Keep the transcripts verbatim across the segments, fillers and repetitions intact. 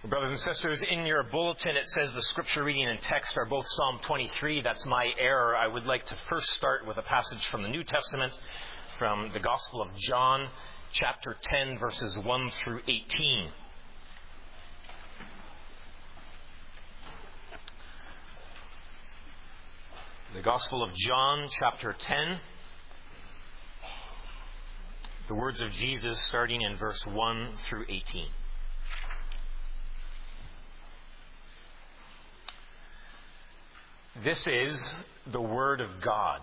Brothers and sisters, in your bulletin it says the scripture reading and text are both Psalm twenty-three. That's my error. I would like to first start with a passage from the New Testament, from the Gospel of John, chapter ten, verses one through eighteen. The Gospel of John, chapter ten. The words of Jesus starting in verse one through eighteen. This is the Word of God.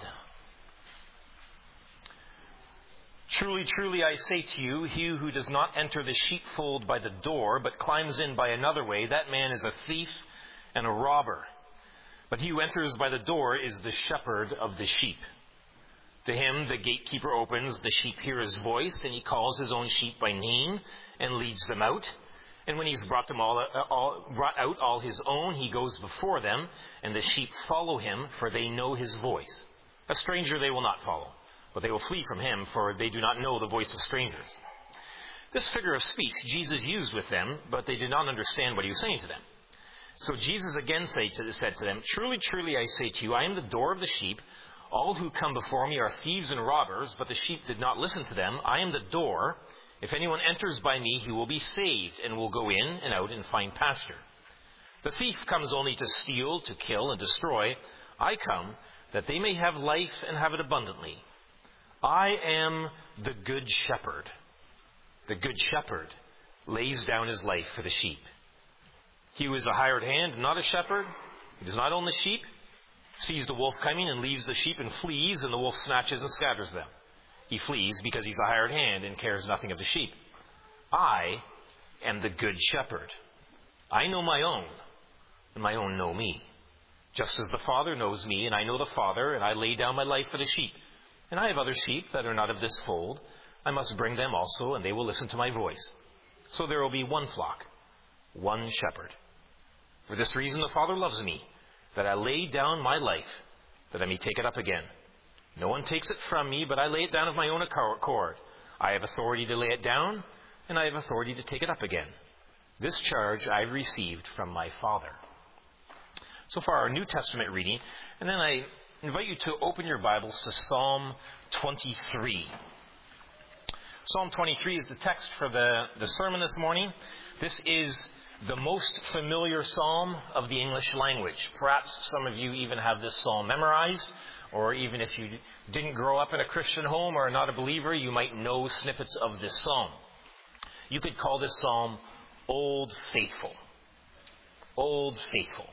Truly, truly, I say to you, he who does not enter the sheepfold by the door, but climbs in by another way, that man is a thief and a robber. But he who enters by the door is the shepherd of the sheep. To him the gatekeeper opens, the sheep hear his voice, and he calls his own sheep by name and leads them out. And when he's brought them all, all brought out all his own, he goes before them, and the sheep follow him, for they know his voice. A stranger they will not follow, but they will flee from him, for they do not know the voice of strangers. This figure of speech Jesus used with them, but they did not understand what he was saying to them. So Jesus again say to, said to them, Truly, truly, I say to you, I am the door of the sheep. All who come before me are thieves and robbers, but the sheep did not listen to them. I am the door. If anyone enters by me, he will be saved, and will go in and out and find pasture. The thief comes only to steal, to kill, and destroy. I come that they may have life and have it abundantly. I am the good shepherd. The good shepherd lays down his life for the sheep. He who is a hired hand, not a shepherd, he does not own the sheep, sees the wolf coming and leaves the sheep and flees, and the wolf snatches and scatters them. He flees because he's a hired hand and cares nothing of the sheep. I am the good shepherd. I know my own, and my own know me. Just as the Father knows me, and I know the Father, and I lay down my life for the sheep. And I have other sheep that are not of this fold. I must bring them also, and they will listen to my voice. So there will be one flock, one shepherd. For this reason the Father loves me, that I lay down my life, that I may take it up again. No one takes it from me, but I lay it down of my own accord. I have authority to lay it down, and I have authority to take it up again. This charge I have received from my Father. So far, our New Testament reading, and then I invite you to open your Bibles to Psalm twenty-three. Psalm twenty-three is the text for the, the sermon this morning. This is the most familiar psalm of the English language. Perhaps some of you even have this psalm memorized, or even if you didn't grow up in a Christian home or are not a believer, you might know snippets of this psalm. You could call this psalm Old Faithful. Old Faithful.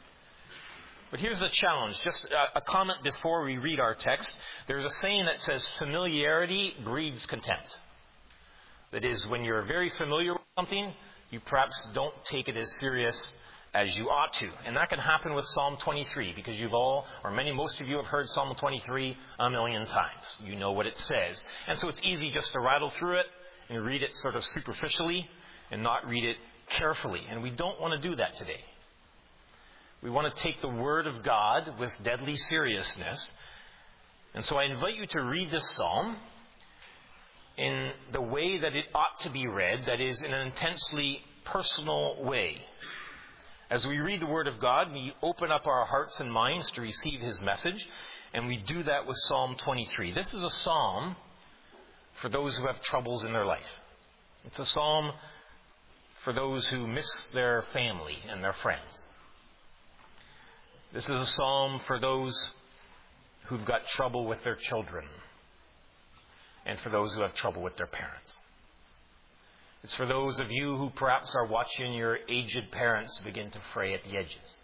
But here's the challenge. Just a, a comment before we read our text. There's a saying that says familiarity breeds contempt. That is, when you're very familiar with something, you perhaps don't take it as serious as you ought to. And that can happen with Psalm twenty-three, because you've all, or many, most of you have heard Psalm twenty-three a million times. You know what it says. And so it's easy just to rattle through it and read it sort of superficially and not read it carefully. And we don't want to do that today. We want to take the Word of God with deadly seriousness. And so I invite you to read this psalm in the way that it ought to be read, that is, in an intensely personal way. As we read the Word of God, we open up our hearts and minds to receive His message, and we do that with Psalm twenty-three. This is a psalm for those who have troubles in their life. It's a psalm for those who miss their family and their friends. This is a psalm for those who've got trouble with their children, and for those who have trouble with their parents. It's for those of you who perhaps are watching your aged parents begin to fray at the edges.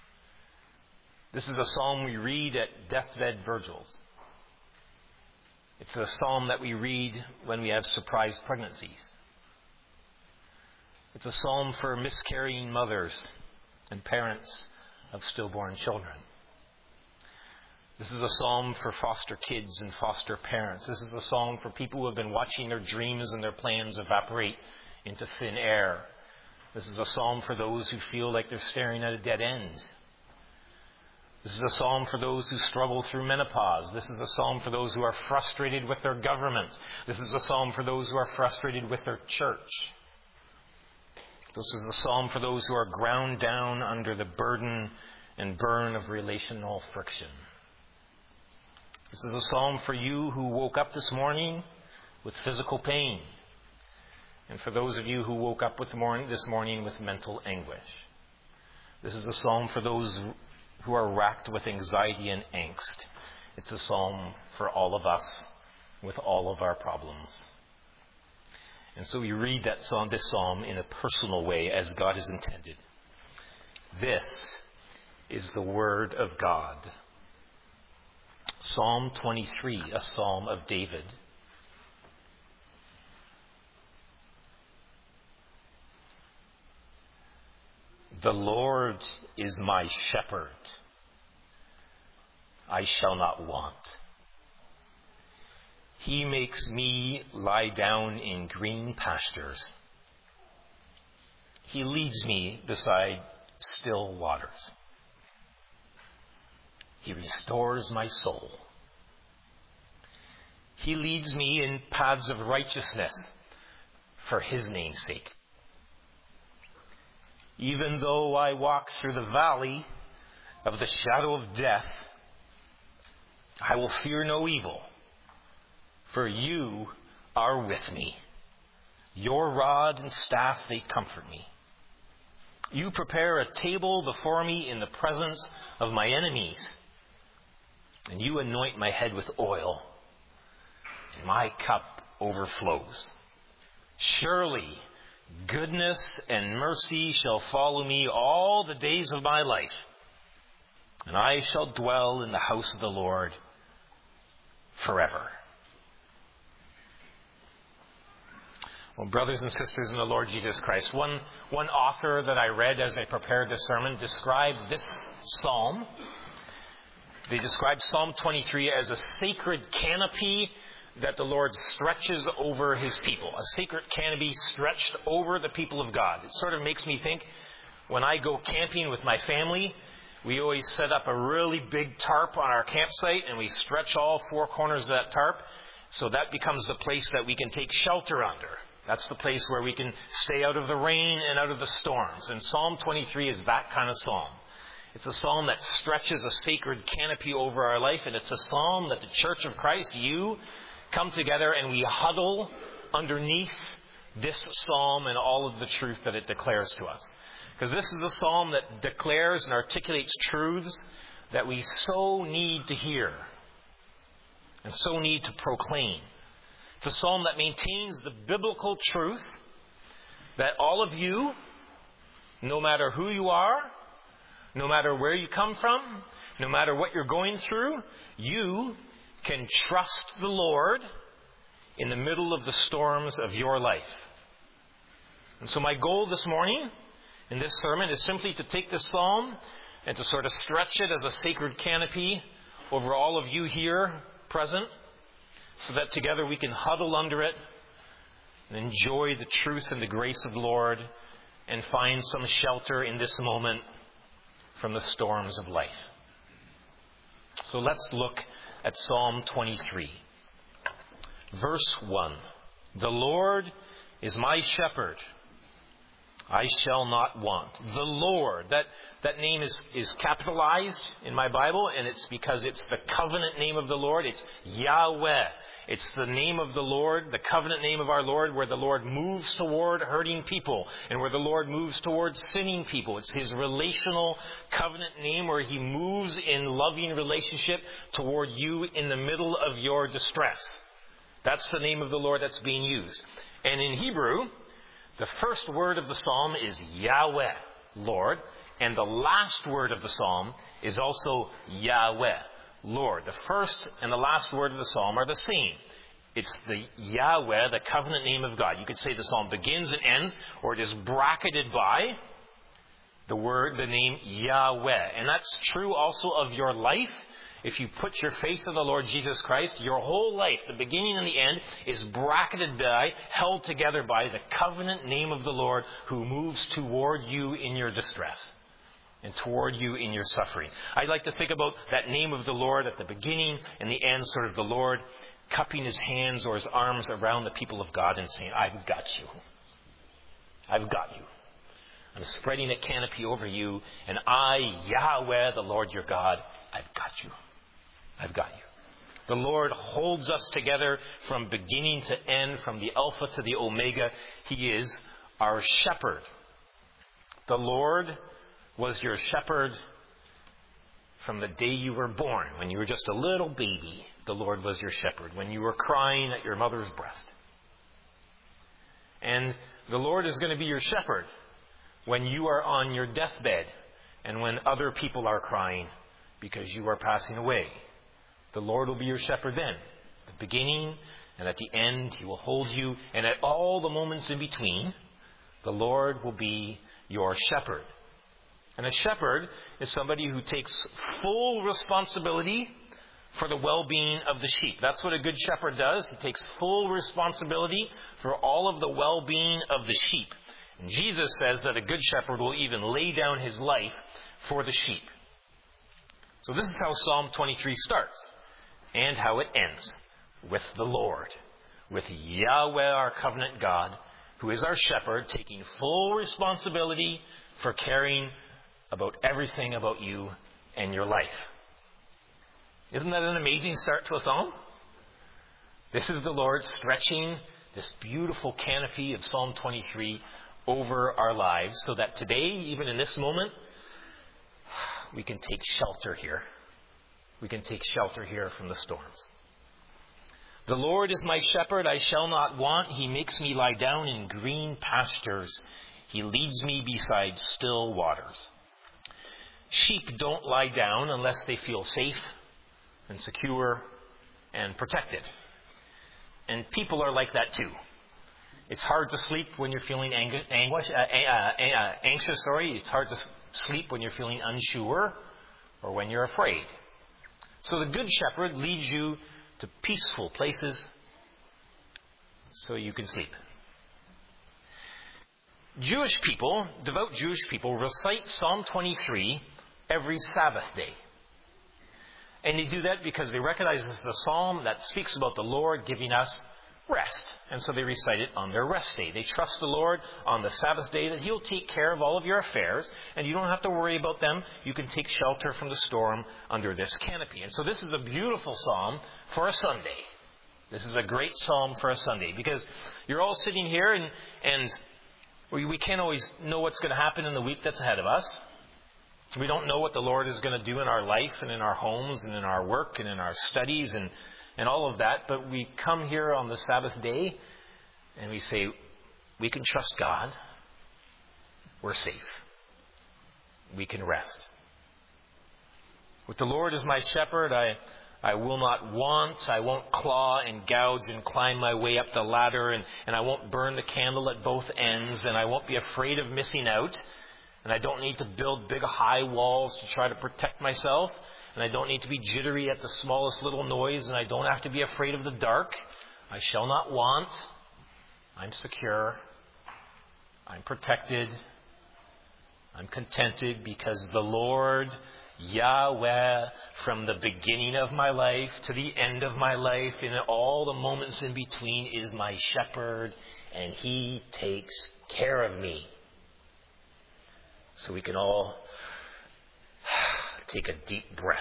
This is a psalm we read at deathbed vigils. It's a psalm that we read when we have surprise pregnancies. It's a psalm for miscarrying mothers and parents of stillborn children. This is a psalm for foster kids and foster parents. This is a psalm for people who have been watching their dreams and their plans evaporate into thin air. This is a psalm for those who feel like they're staring at a dead end. This is a psalm for those who struggle through menopause. This is a psalm for those who are frustrated with their government. This is a psalm for those who are frustrated with their church. This is a psalm for those who are ground down under the burden and burn of relational friction. This is a psalm for you who woke up this morning with physical pain, and for those of you who woke up with morning, this morning with mental anguish. This is a psalm for those who are racked with anxiety and angst. It's a psalm for all of us with all of our problems. And so we read that psalm, this psalm in a personal way as God has intended. This is the word of God. Psalm twenty-three, a psalm of David. The Lord is my shepherd. I shall not want. He makes me lie down in green pastures. He leads me beside still waters. He restores my soul. He leads me in paths of righteousness for His name's sake. Even though I walk through the valley of the shadow of death, I will fear no evil, for you are with me. Your rod and staff, they comfort me. You prepare a table before me in the presence of my enemies, and you anoint my head with oil, and my cup overflows. Surely goodness and mercy shall follow me all the days of my life, and I shall dwell in the house of the Lord forever. Well, brothers and sisters in the Lord Jesus Christ, one, one author that I read as I prepared this sermon described this psalm. They described Psalm twenty-three as a sacred canopy that the Lord stretches over His people. A sacred canopy stretched over the people of God. It sort of makes me think, when I go camping with my family, we always set up a really big tarp on our campsite and we stretch all four corners of that tarp, so that becomes the place that we can take shelter under. That's the place where we can stay out of the rain and out of the storms. And Psalm twenty-three is that kind of psalm. It's a psalm that stretches a sacred canopy over our life, and it's a psalm that the Church of Christ, you, come together and we huddle underneath this psalm and all of the truth that it declares to us. Because this is a psalm that declares and articulates truths that we so need to hear and so need to proclaim. It's a psalm that maintains the biblical truth that all of you, no matter who you are, no matter where you come from, no matter what you're going through, you can trust the Lord in the middle of the storms of your life. And so my goal this morning in this sermon is simply to take this psalm and to sort of stretch it as a sacred canopy over all of you here present, so that together we can huddle under it and enjoy the truth and the grace of the Lord and find some shelter in this moment from the storms of life. So let's look at Psalm twenty-three. Verse one. The Lord is my shepherd. I shall not want. The Lord. That, that name is, is capitalized in my Bible, and it's because it's the covenant name of the Lord. It's Yahweh. It's the name of the Lord, the covenant name of our Lord, where the Lord moves toward hurting people and where the Lord moves toward sinning people. It's His relational covenant name where He moves in loving relationship toward you in the middle of your distress. That's the name of the Lord that's being used. And in Hebrew, the first word of the psalm is Yahweh, Lord, and the last word of the psalm is also Yahweh, Lord. The first and the last word of the psalm are the same. It's the Yahweh, the covenant name of God. You could say the psalm begins and ends, or it is bracketed by the word, the name Yahweh. And that's true also of your life. If you put your faith in the Lord Jesus Christ, your whole life, the beginning and the end, is bracketed by, held together by the covenant name of the Lord who moves toward you in your distress and toward you in your suffering. I like to think about that name of the Lord at the beginning and the end, sort of the Lord cupping His hands or His arms around the people of God and saying, I've got you. I've got you. I'm spreading a canopy over you, and I, Yahweh, the Lord your God, I've got you. I've got you. The Lord holds us together from beginning to end, from the Alpha to the Omega. He is our shepherd. The Lord was your shepherd from the day you were born. When you were just a little baby, the Lord was your shepherd. When you were crying at your mother's breast. And the Lord is going to be your shepherd when you are on your deathbed and when other people are crying because you are passing away. The Lord will be your shepherd then. At the beginning and at the end, He will hold you. And at all the moments in between, the Lord will be your shepherd. And a shepherd is somebody who takes full responsibility for the well-being of the sheep. That's what a good shepherd does. He takes full responsibility for all of the well-being of the sheep. And Jesus says that a good shepherd will even lay down his life for the sheep. So this is how Psalm twenty-three starts and how it ends, with the Lord, with Yahweh, our covenant God, who is our shepherd, taking full responsibility for caring about everything about you and your life. Isn't that an amazing start to a psalm? This is the Lord stretching this beautiful canopy of Psalm twenty-three over our lives so that today, even in this moment, we can take shelter here. We can take shelter here from the storms. The Lord is my shepherd, I shall not want. He makes me lie down in green pastures. He leads me beside still waters. Sheep don't lie down unless they feel safe and secure and protected. And people are like that too. It's hard to sleep when you're feeling ang- anguish, uh, uh, uh, anxious. Sorry, it's hard to sleep when you're feeling unsure or when you're afraid. So the Good Shepherd leads you to peaceful places so you can sleep. Jewish people, devout Jewish people, recite Psalm twenty-three every Sabbath day. And they do that because they recognize this is the psalm that speaks about the Lord giving us rest. And so they recite it on their rest day. They trust the Lord on the Sabbath day that He'll take care of all of your affairs, and you don't have to worry about them. You can take shelter from the storm under this canopy. And so this is a beautiful psalm for a Sunday. This is a great psalm for a Sunday, because you're all sitting here and, and we, we can't always know what's going to happen in the week that's ahead of us. We don't know what the Lord is going to do in our life and in our homes and in our work and in our studies and, and all of that. But we come here on the Sabbath day and we say, we can trust God. We're safe. We can rest. With the Lord as my shepherd, I, I will not want. I won't claw and gouge and climb my way up the ladder. And, and I won't burn the candle at both ends. And I won't be afraid of missing out. And I don't need to build big high walls to try to protect myself. And I don't need to be jittery at the smallest little noise. And I don't have to be afraid of the dark. I shall not want. I'm secure. I'm protected. I'm contented because the Lord, Yahweh, from the beginning of my life to the end of my life, in all the moments in between, is my shepherd. And He takes care of me. So we can all take a deep breath.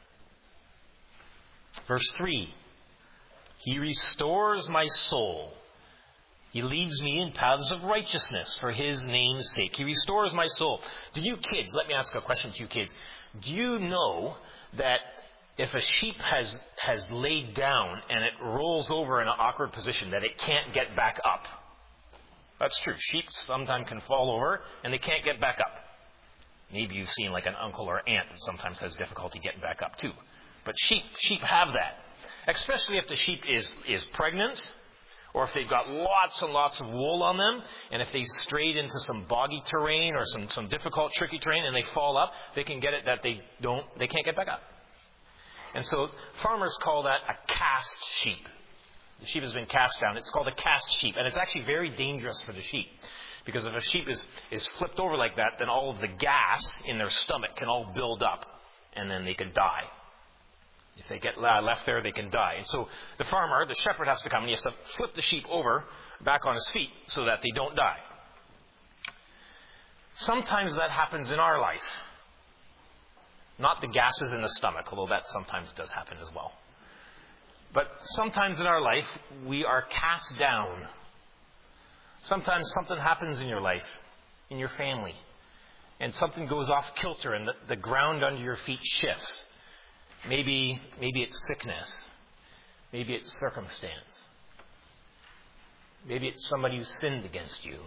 Verse three. He restores my soul. He leads me in paths of righteousness for His name's sake. He restores my soul. Do you kids, let me ask a question to you kids. Do you know that if a sheep has, has laid down and it rolls over in an awkward position, that it can't get back up? That's true. Sheep sometimes can fall over and they can't get back up. Maybe you've seen like an uncle or aunt that sometimes has difficulty getting back up too. But sheep, sheep have that. Especially if the sheep is, is pregnant, or if they've got lots and lots of wool on them, and if they strayed into some boggy terrain or some, some difficult, tricky terrain and they fall up, they can get it that they don't, they can't get back up. And so farmers call that a cast sheep. The sheep has been cast down. It's called a cast sheep. And it's actually very dangerous for the sheep. Because if a sheep is, is flipped over like that, then all of the gas in their stomach can all build up, and then they can die. If they get left there, they can die. And so the farmer, the shepherd, has to come and he has to flip the sheep over back on his feet so that they don't die. Sometimes that happens in our life. Not the gases in the stomach, although that sometimes does happen as well. But sometimes in our life, we are cast down. Sometimes something happens in your life, in your family, and something goes off kilter and the, the ground under your feet shifts. Maybe, maybe it's sickness. Maybe it's circumstance. Maybe it's somebody who sinned against you.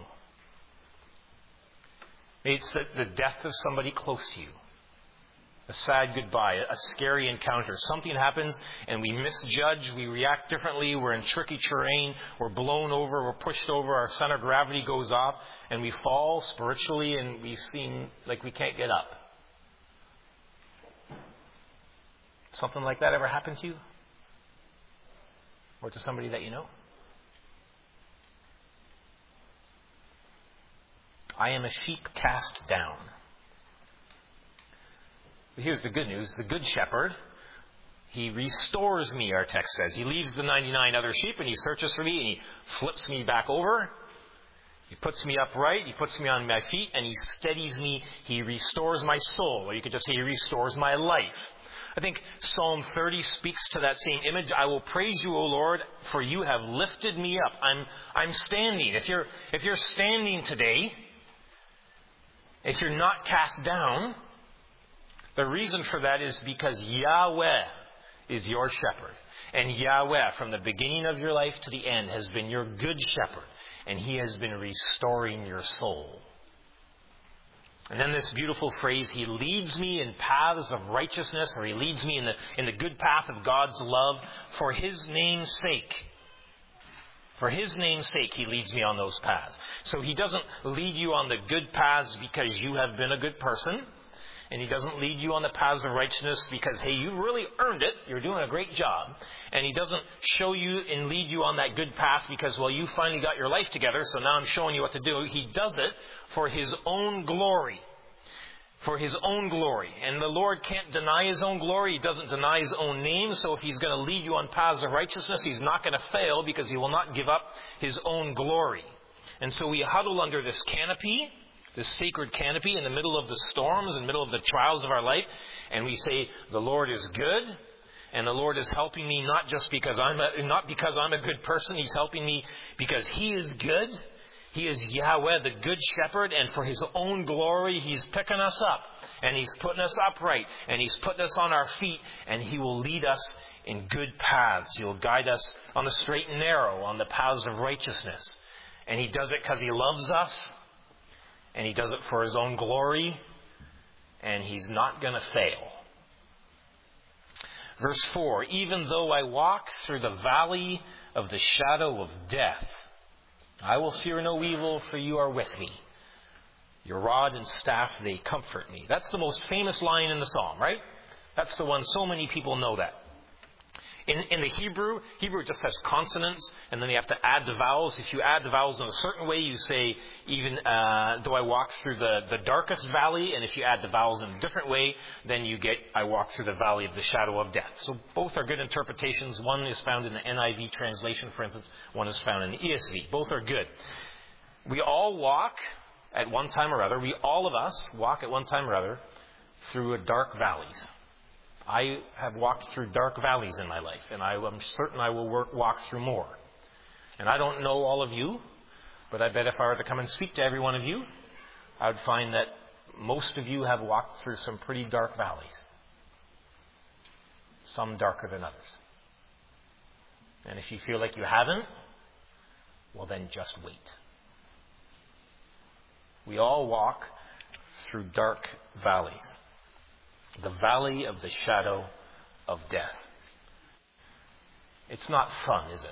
Maybe it's the, the death of somebody close to you. A sad goodbye, a scary encounter. Something happens and we misjudge, we react differently, we're in tricky terrain, we're blown over, we're pushed over, our center of gravity goes off, and we fall spiritually and we seem like we can't get up. Something like that ever happened to you? Or to somebody that you know? I am a sheep cast down. But here's the good news. The good shepherd, he restores me, our text says. He leaves the ninety-nine other sheep and he searches for me and he flips me back over. He puts me upright. He puts me on my feet and he steadies me. He restores my soul. Or you could just say he restores my life. I think Psalm thirty speaks to that same image. I will praise you, O Lord, for you have lifted me up. I'm, I'm standing. If you're, if you're standing today, if you're not cast down, the reason for that is because Yahweh is your shepherd. And Yahweh, from the beginning of your life to the end, has been your good shepherd. And he has been restoring your soul. And then this beautiful phrase, he leads me in paths of righteousness, or he leads me in the, in the good path of God's love for his name's sake. For his name's sake, he leads me on those paths. So he doesn't lead you on the good paths because you have been a good person. And he doesn't lead you on the paths of righteousness because, hey, you've really earned it. You're doing a great job. And he doesn't show you and lead you on that good path because, well, you finally got your life together, so now I'm showing you what to do. He does it for his own glory. For his own glory. And the Lord can't deny his own glory. He doesn't deny his own name. So if he's going to lead you on paths of righteousness, he's not going to fail because he will not give up his own glory. And so we huddle under this canopy, this sacred canopy in the middle of the storms, in the middle of the trials of our life, and we say, the Lord is good, and the Lord is helping me not just because I'm a, not because I'm a good person, he's helping me because he is good. He is Yahweh, the good shepherd, and for his own glory, he's picking us up, and he's putting us upright, and he's putting us on our feet, and he will lead us in good paths. He will guide us on the straight and narrow, on the paths of righteousness. And he does it because he loves us, and he does it for his own glory, and he's not going to fail. Verse four, even though I walk through the valley of the shadow of death, I will fear no evil, for you are with me. Your rod and staff, they comfort me. That's the most famous line in the psalm, right? That's the one so many people know that. In, in the Hebrew, Hebrew just has consonants, and then you have to add the vowels. If you add the vowels in a certain way, you say, even uh, though I walk through the, the darkest valley, and if you add the vowels in a different way, then you get, I walk through the valley of the shadow of death. So both are good interpretations. One is found in the N I V translation, for instance. One is found in the E S V. Both are good. We all walk at one time or other, we all of us walk at one time or other through dark valleys. I have walked through dark valleys in my life, and I am certain I will work, walk through more. And I don't know all of you, but I bet if I were to come and speak to every one of you, I would find that most of you have walked through some pretty dark valleys. Some darker than others. And if you feel like you haven't, well then just wait. We all walk through dark valleys. The valley of the shadow of death. It's not fun, is it?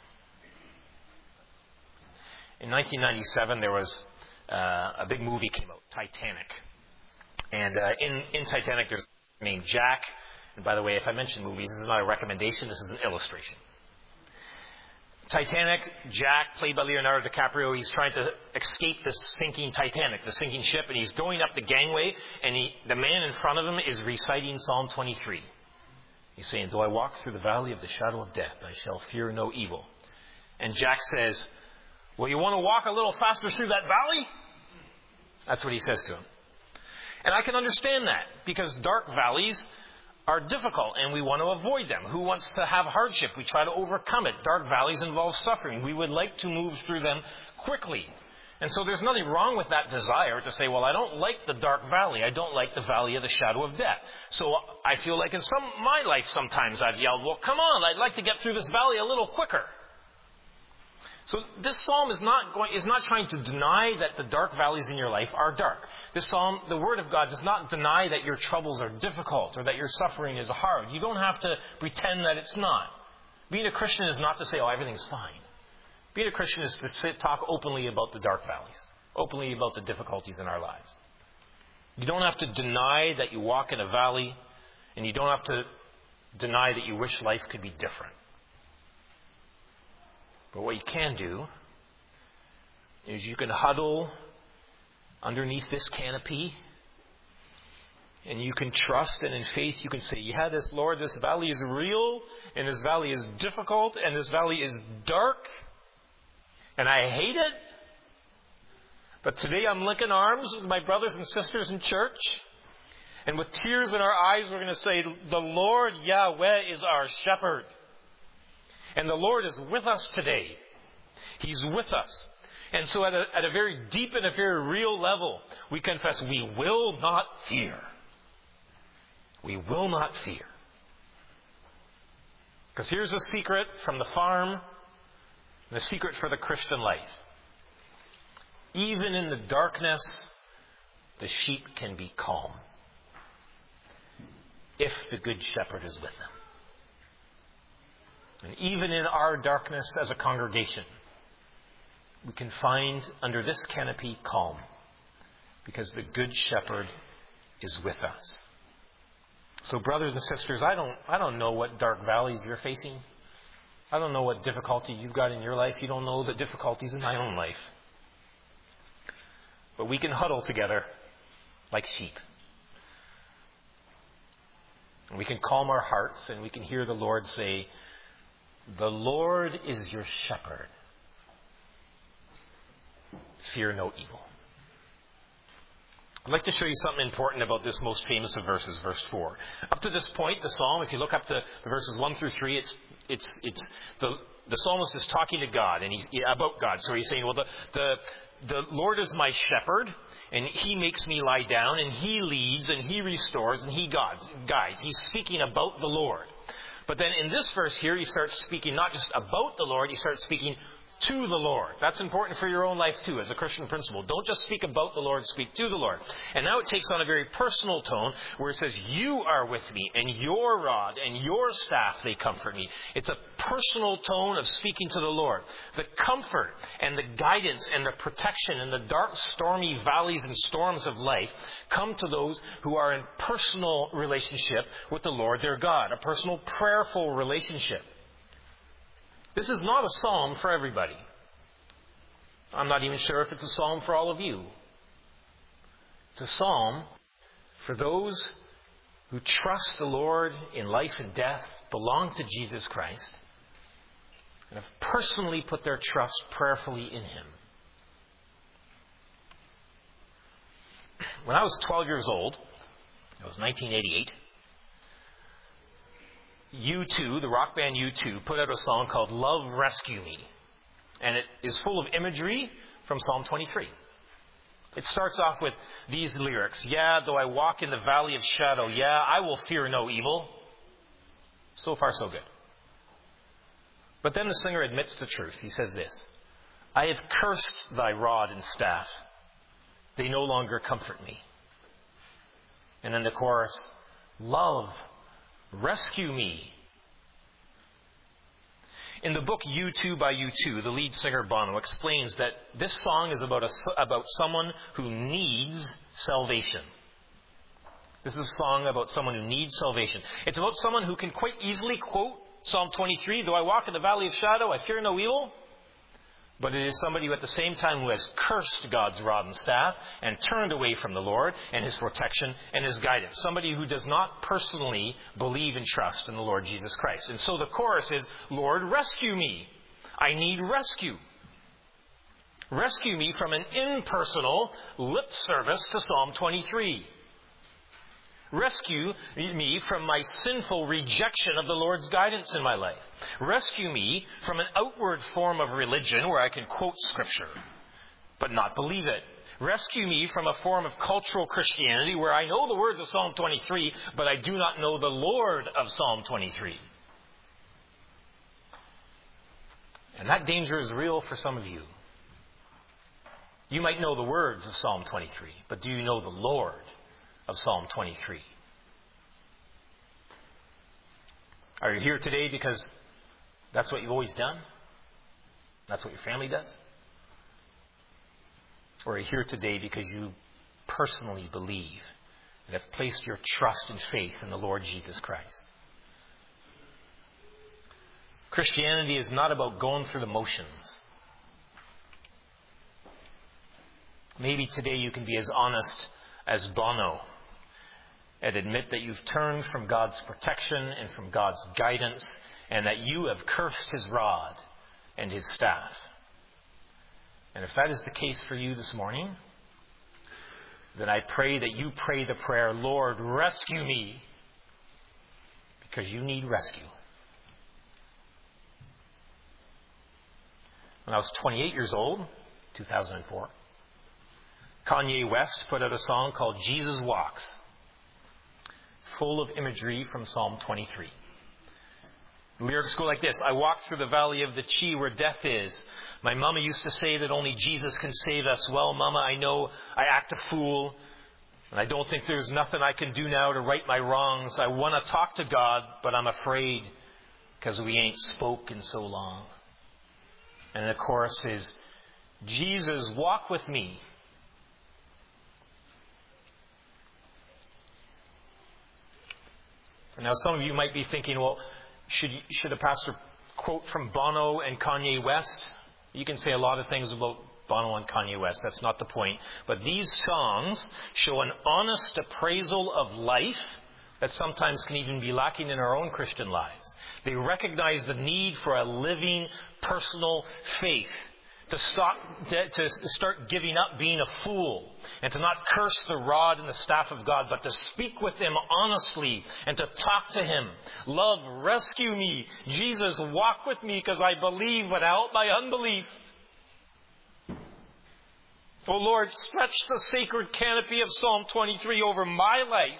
In nineteen ninety-seven, there was uh, a big movie came out, Titanic. And uh, in, in Titanic, there's a man named Jack. And by the way, if I mention movies, this is not a recommendation, this is an illustration. Titanic, Jack, played by Leonardo DiCaprio, he's trying to escape this sinking Titanic, the sinking ship, and he's going up the gangway, and he, the man in front of him is reciting Psalm twenty-three. He's saying, though I walk through the valley of the shadow of death, I shall fear no evil. And Jack says, well, you want to walk a little faster through that valley? That's what he says to him. And I can understand that, because dark valleys are difficult and we want to avoid them. Who wants to have hardship? We try to overcome it. Dark valleys involve suffering. We would like to move through them quickly. And so there's nothing wrong with that desire to say, well, I don't like the dark valley. I don't like the valley of the shadow of death. So I feel like in some my life sometimes I've yelled, well, come on, I'd like to get through this valley a little quicker. So this psalm is not going, is not trying to deny that the dark valleys in your life are dark. This psalm, the Word of God, does not deny that your troubles are difficult or that your suffering is hard. You don't have to pretend that it's not. Being a Christian is not to say, oh, everything's fine. Being a Christian is to sit, talk openly about the dark valleys, openly about the difficulties in our lives. You don't have to deny that you walk in a valley, and you don't have to deny that you wish life could be different. But what you can do is you can huddle underneath this canopy, and you can trust, and in faith you can say, yeah, this Lord, this valley is real, and this valley is difficult, and this valley is dark, and I hate it. But today I'm linking arms with my brothers and sisters in church, and with tears in our eyes we're going to say, the Lord Yahweh is our shepherd. And the Lord is with us today. He's with us. And so at a, at a very deep and a very real level, we confess we will not fear. We will not fear. Because here's a secret from the farm, the secret for the Christian life. Even in the darkness, the sheep can be calm if the Good Shepherd is with them. And even in our darkness as a congregation, we can find under this canopy calm, because the Good Shepherd is with us. So brothers and sisters, I don't, I don't know what dark valleys you're facing. I don't know what difficulty you've got in your life. You don't know the difficulties in my own life. But we can huddle together like sheep. And we can calm our hearts, and we can hear the Lord say, the Lord is your shepherd. Fear no evil. I'd like to show you something important about this most famous of verses, verse four. Up to this point, the psalm, if you look up to verses one through three, it's it's it's the the psalmist is talking to God and he's about God. So he's saying, well, the the the Lord is my shepherd, and He makes me lie down, and He leads, and He restores, and He guides. He's speaking about the Lord. But then in this verse here, he starts speaking not just about the Lord, he starts speaking to the Lord. That's important for your own life too, as a Christian principle. Don't just speak about the Lord, speak to the Lord. And now it takes on a very personal tone where it says, you are with me, and your rod and your staff, they comfort me. It's a personal tone of speaking to the Lord. The comfort and the guidance and the protection in the dark, stormy valleys and storms of life come to those who are in personal relationship with the Lord their God, a personal prayerful relationship. This is not a psalm for everybody. I'm not even sure if it's a psalm for all of you. It's a psalm for those who trust the Lord in life and death, belong to Jesus Christ, and have personally put their trust prayerfully in Him. When I was twelve years old, it was nineteen eighty-eight, U two, the rock band U two, put out a song called Love Rescue Me. And it is full of imagery from Psalm twenty-three. It starts off with these lyrics. Yeah, though I walk in the valley of shadow, yeah, I will fear no evil. So far, so good. But then the singer admits the truth. He says this, I have cursed thy rod and staff. They no longer comfort me. And then the chorus, love, rescue me. In the book U two by U two, the lead singer Bono explains that this song is about a, about someone who needs salvation. This is a song about someone who needs salvation. It's about someone who can quite easily quote Psalm twenty-three, though I walk in the valley of shadow, I fear no evil. But it is somebody who at the same time who has cursed God's rod and staff and turned away from the Lord and His protection and His guidance. Somebody who does not personally believe and trust in the Lord Jesus Christ. And so the chorus is, Lord, rescue me. I need rescue. Rescue me from an impersonal lip service to Psalm twenty-three. Rescue me from my sinful rejection of the Lord's guidance in my life. Rescue me from an outward form of religion where I can quote Scripture, but not believe it. Rescue me from a form of cultural Christianity where I know the words of Psalm twenty-three, but I do not know the Lord of Psalm twenty-three. And that danger is real for some of you. You might know the words of Psalm twenty-three, but do you know the Lord of Psalm twenty-three? Are you here today because that's what you've always done? That's what your family does? Or are you here today because you personally believe and have placed your trust and faith in the Lord Jesus Christ? Christianity is not about going through the motions. Maybe today you can be as honest as Bono and admit that you've turned from God's protection and from God's guidance and that you have cursed His rod and His staff. And if that is the case for you this morning, then I pray that you pray the prayer, Lord, rescue me, because you need rescue. When I was twenty-eight years old, two thousand four, Kanye West put out a song called Jesus Walks, full of imagery from Psalm twenty-three. The lyrics go like this: I walk through the valley of the Chi where death is. My mama used to say that only Jesus can save us. Well, mama, I know I act a fool, and I don't think there's nothing I can do now to right my wrongs. I want to talk to God, but I'm afraid because we ain't spoke in so long. And the chorus is, Jesus, walk with me. Now, some of you might be thinking, well, should should a pastor quote from Bono and Kanye West? You can say a lot of things about Bono and Kanye West. That's not the point. But these songs show an honest appraisal of life that sometimes can even be lacking in our own Christian lives. They recognize the need for a living, personal faith. To stop, to, to start giving up being a fool and to not curse the rod and the staff of God, but to speak with Him honestly and to talk to Him. Love, rescue me. Jesus, walk with me because I believe without my unbelief. Oh Lord, stretch the sacred canopy of Psalm twenty-three over my life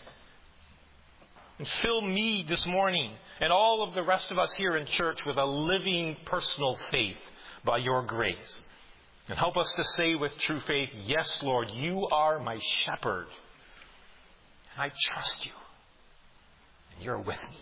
and fill me this morning and all of the rest of us here in church with a living personal faith by your grace. And help us to say with true faith, yes, Lord, you are my shepherd. And I trust you. And you're with me.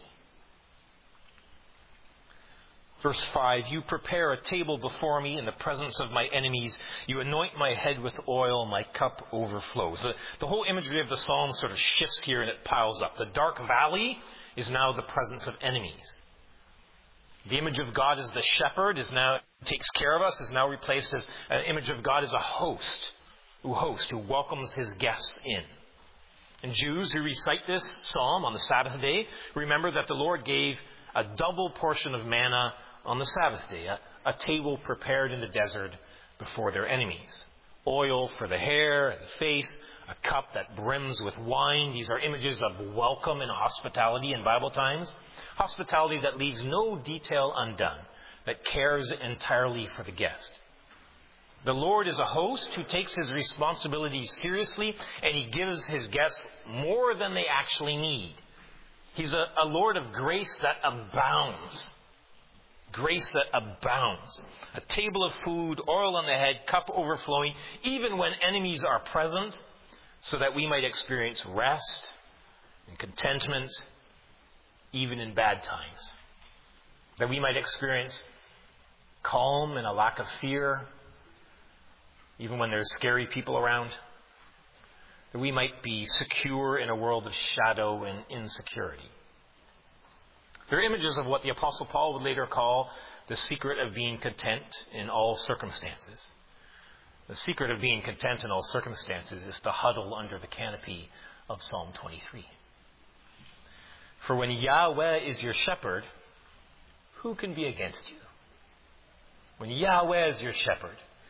Verse five, you prepare a table before me in the presence of my enemies. You anoint my head with oil. My cup overflows. The, the whole imagery of the psalm sort of shifts here and it piles up. The dark valley is now the presence of enemies. The image of God as the shepherd is now takes care of us, is now replaced as an image of God as a host, who hosts, who welcomes His guests in. And Jews who recite this psalm on the Sabbath day, remember that the Lord gave a double portion of manna on the Sabbath day, a, a table prepared in the desert before their enemies. Oil for the hair and the face, a cup that brims with wine. These are images of welcome and hospitality in Bible times. Hospitality that leaves no detail undone, that cares entirely for the guest. The Lord is a host who takes His responsibilities seriously, and He gives His guests more than they actually need. He's a, a Lord of grace that abounds. Grace that abounds. A table of food, oil on the head, cup overflowing, even when enemies are present, so that we might experience rest and contentment, even in bad times. That we might experience calm and a lack of fear, even when there's scary people around. That we might be secure in a world of shadow and insecurity. They're images of what the Apostle Paul would later call the secret of being content in all circumstances. The secret of being content in all circumstances is to huddle under the canopy of Psalm twenty-three. For when Yahweh is your shepherd, who can be against you? When Yahweh is your shepherd,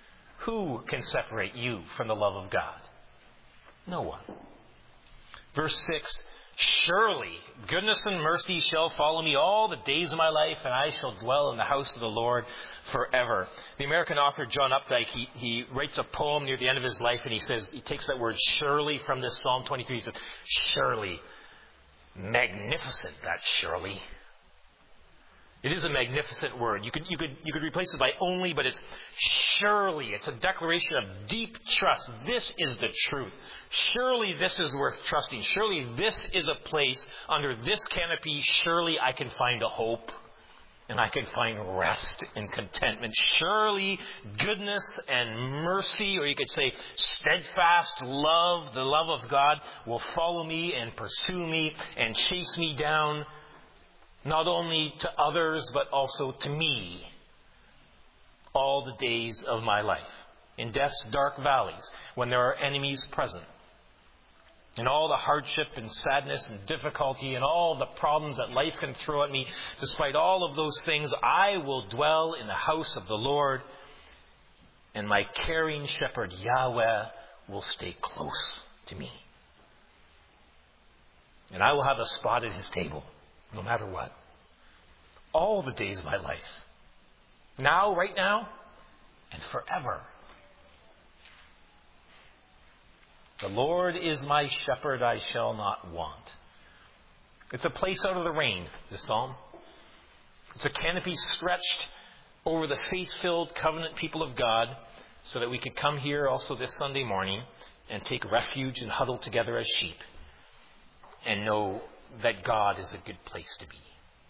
Who can separate you from the love of God? No one. Verse six, surely goodness and mercy shall follow me all the days of my life, and I shall dwell in the house of the Lord forever. The American author John Updike, he, he writes a poem near the end of his life, and he says, he takes that word surely from this Psalm twenty-three. He says, surely, magnificent that surely. It is a magnificent word. You could, you could, you could replace it by only, but it's surely. It's a declaration of deep trust. This is the truth. Surely this is worth trusting. Surely this is a place under this canopy. Surely I can find a hope and I can find rest and contentment. Surely goodness and mercy, or you could say steadfast love, the love of God, will follow me and pursue me and chase me down. Not only to others, but also to me, all the days of my life. In death's dark valleys, when there are enemies present. In all the hardship and sadness and difficulty and all the problems that life can throw at me, despite all of those things, I will dwell in the house of the Lord, and my caring shepherd, Yahweh, will stay close to me. And I will have a spot at his table. No matter what. All the days of my life. Now, right now, and forever. The Lord is my shepherd, I shall not want. It's a place out of the rain, this psalm. It's a canopy stretched over the faith-filled covenant people of God so that we could come here also this Sunday morning and take refuge and huddle together as sheep and know that God is a good place to be.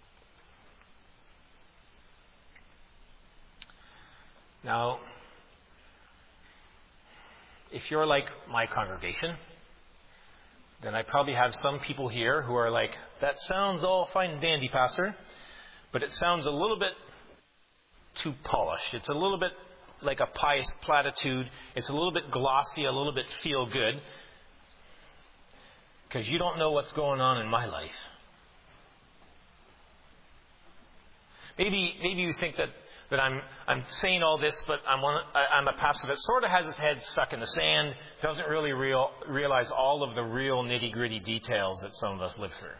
Now, if you're like my congregation, then I probably have some people here who are like, that sounds all fine and dandy, Pastor, but it sounds a little bit too polished. It's a little bit like a pious platitude. It's a little bit glossy, a little bit feel good. Because you don't know what's going on in my life. Maybe maybe you think that, that I'm I'm saying all this, but I'm one, I, I'm a pastor that sort of has his head stuck in the sand, doesn't really real, realize all of the real nitty-gritty details that some of us live through.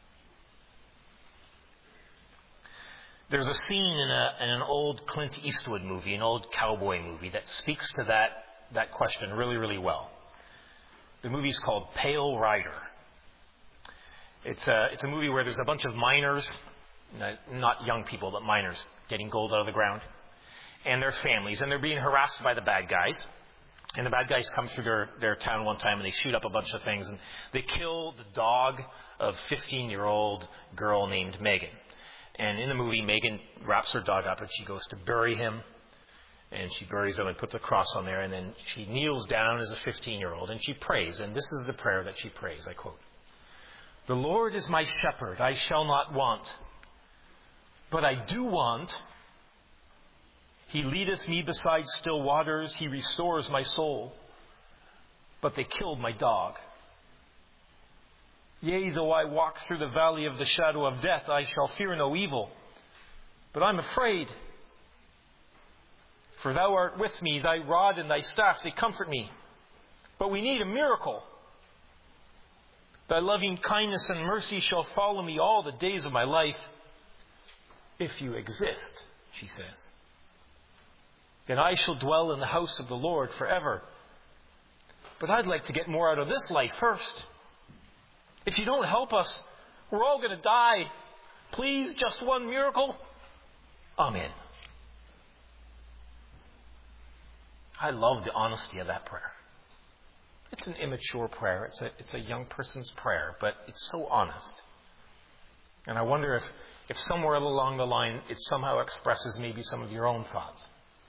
There's a scene in, a, in an old Clint Eastwood movie, an old cowboy movie, that speaks to that, that question really, really well. The movie's called Pale Rider. It's a, it's a movie where there's a bunch of miners, not young people, but miners, getting gold out of the ground, and their families, and they're being harassed by the bad guys. And the bad guys come through their, their town one time, and they shoot up a bunch of things, and they kill the dog of fifteen-year-old girl named Megan. And in the movie, Megan wraps her dog up, and she goes to bury him. And she buries him and puts a cross on there. And then she kneels down as a fifteen-year-old and she prays. And this is the prayer that she prays. I quote, "The Lord is my shepherd. I shall not want. But I do want. He leadeth me beside still waters. He restores my soul. But they killed my dog. Yea, though I walk through the valley of the shadow of death, I shall fear no evil. But I'm afraid. For thou art with me, thy rod and thy staff, they comfort me. But we need a miracle. Thy loving kindness and mercy shall follow me all the days of my life. If you exist," she says, "then I shall dwell in the house of the Lord forever. But I'd like to get more out of this life first. If you don't help us, we're all going to die. Please, just one miracle. Amen." I love the honesty of that prayer. It's an immature prayer. It's a, it's a young person's prayer, but it's so honest. And I wonder if, if somewhere along the line it somehow expresses maybe some of your own thoughts.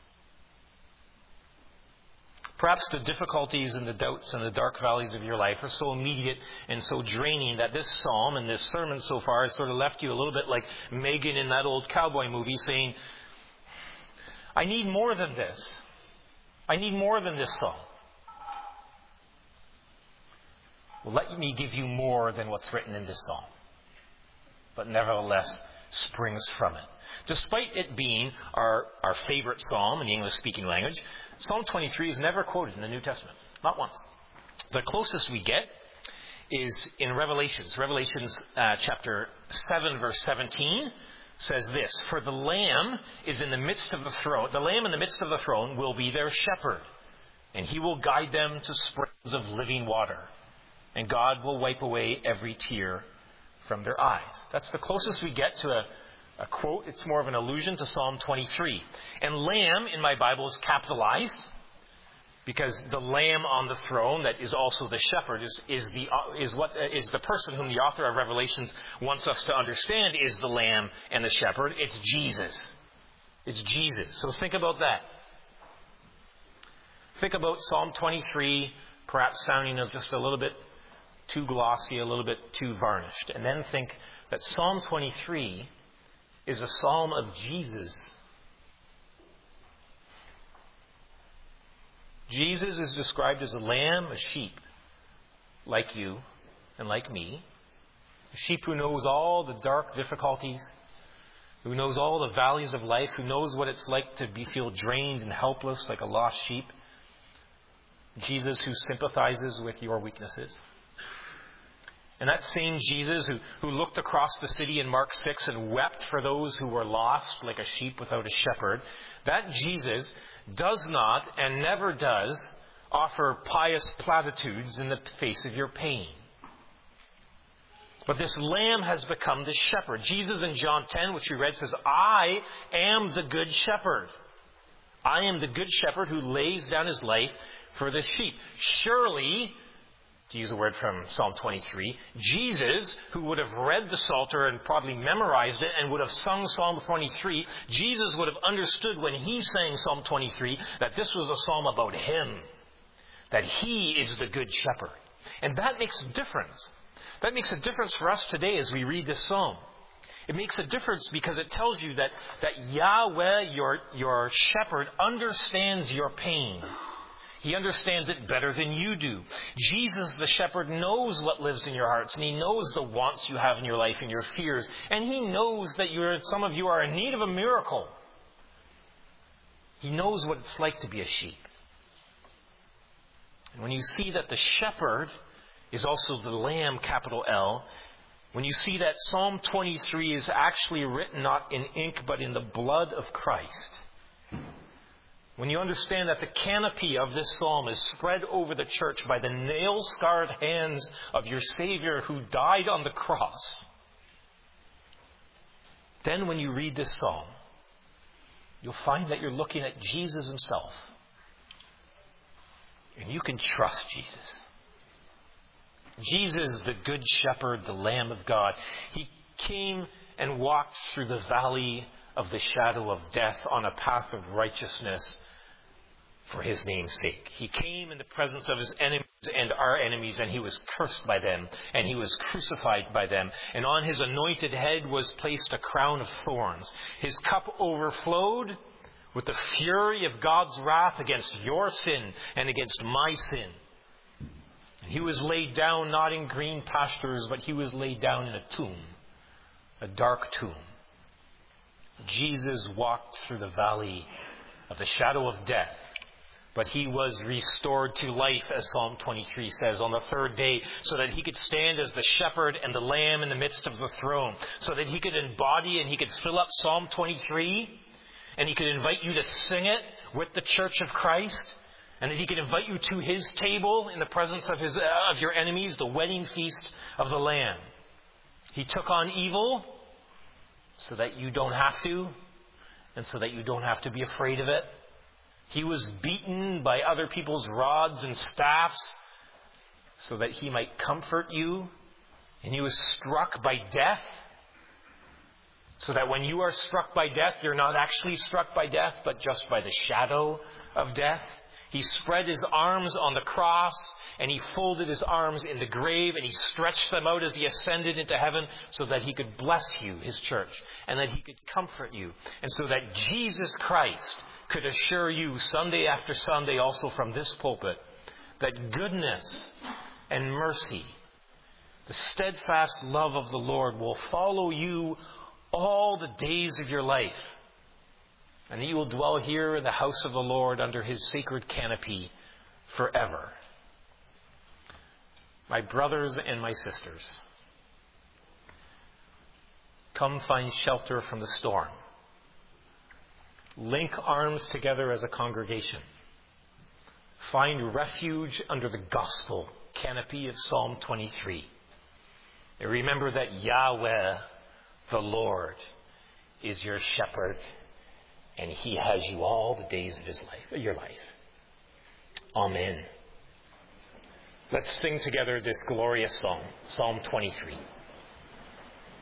Perhaps the difficulties and the doubts and the dark valleys of your life are so immediate and so draining that this psalm and this sermon so far has sort of left you a little bit like Megan in that old cowboy movie saying, I need more than this. I need more than this song. Well, let me give you more than what's written in this song. But nevertheless, springs from it. Despite it being our, our favorite psalm in the English-speaking language, Psalm twenty-three is never quoted in the New Testament. Not once. The closest we get is in Revelations. Revelations uh, chapter seven, verse seventeen says this, "For the Lamb is in the midst of the throne. The Lamb in the midst of the throne will be their shepherd, and he will guide them to springs of living water. And God will wipe away every tear from their eyes." That's the closest we get to a, a quote. It's more of an allusion to Psalm twenty-three. And Lamb in my Bible is capitalized, because the Lamb on the throne, that is also the shepherd, is, is, the, is, what, is the person whom the author of Revelations wants us to understand is the Lamb and the shepherd. It's Jesus. It's Jesus. So think about that. Think about Psalm twenty-three, perhaps sounding just a little bit too glossy, a little bit too varnished. And then think that Psalm twenty-three is a psalm of Jesus. Jesus is described as a lamb, a sheep, like you and like me. A sheep who knows all the dark difficulties, who knows all the valleys of life, who knows what it's like to be feel drained and helpless like a lost sheep. Jesus who sympathizes with your weaknesses. And that same Jesus who, who looked across the city in Mark six and wept for those who were lost like a sheep without a shepherd, that Jesus does not and never does offer pious platitudes in the face of your pain. But this Lamb has become the shepherd. Jesus in John ten, which we read, says, "I am the good shepherd. I am the good shepherd who lays down his life for the sheep." Surely, to use a word from Psalm twenty-three, Jesus, who would have read the Psalter and probably memorized it and would have sung Psalm twenty-three, Jesus would have understood when he sang Psalm twenty-three that this was a psalm about him, that he is the good shepherd. And that makes a difference. That makes a difference for us today as we read this psalm. It makes a difference because it tells you that, that Yahweh, your, your shepherd, understands your pain. He understands it better than you do. Jesus, the shepherd, knows what lives in your hearts, and he knows the wants you have in your life and your fears. And he knows that you're, some of you are in need of a miracle. He knows what it's like to be a sheep. And when you see that the shepherd is also the Lamb, capital L, when you see that Psalm twenty-three is actually written not in ink but in the blood of Christ, when you understand that the canopy of this psalm is spread over the church by the nail-scarred hands of your Savior who died on the cross, then when you read this psalm, you'll find that you're looking at Jesus himself. And you can trust Jesus. Jesus, the Good Shepherd, the Lamb of God, he came and walked through the valley of the shadow of death on a path of righteousness for his name's sake. He came in the presence of his enemies and our enemies, and he was cursed by them, and he was crucified by them. And on his anointed head was placed a crown of thorns. His cup overflowed with the fury of God's wrath against your sin and against my sin. And he was laid down not in green pastures, but he was laid down in a tomb, a dark tomb. Jesus walked through the valley of the shadow of death, but he was restored to life, as Psalm twenty-three says, on the third day, so that he could stand as the shepherd and the lamb in the midst of the throne, so that he could embody and he could fill up Psalm twenty-three, and he could invite you to sing it with the church of Christ, and that he could invite you to his table in the presence of his uh, of your enemies, the wedding feast of the Lamb. He took on evil so that you don't have to, and so that you don't have to be afraid of it. He was beaten by other people's rods and staffs so that he might comfort you. And he was struck by death so that when you are struck by death, you're not actually struck by death, but just by the shadow of death. He spread his arms on the cross, and he folded his arms in the grave, and he stretched them out as he ascended into heaven so that he could bless you, his church, and that he could comfort you. And so that Jesus Christ could assure you Sunday after Sunday, also from this pulpit, that goodness and mercy, the steadfast love of the Lord, will follow you all the days of your life, and that you will dwell here in the house of the Lord under his sacred canopy forever. My brothers and my sisters, come find shelter from the storm. Link arms together as a congregation. Find refuge under the gospel canopy of Psalm twenty-three. And remember that Yahweh, the Lord, is your shepherd, and he has you all the days of his life, your life. Amen. Let's sing together this glorious song, Psalm twenty-three.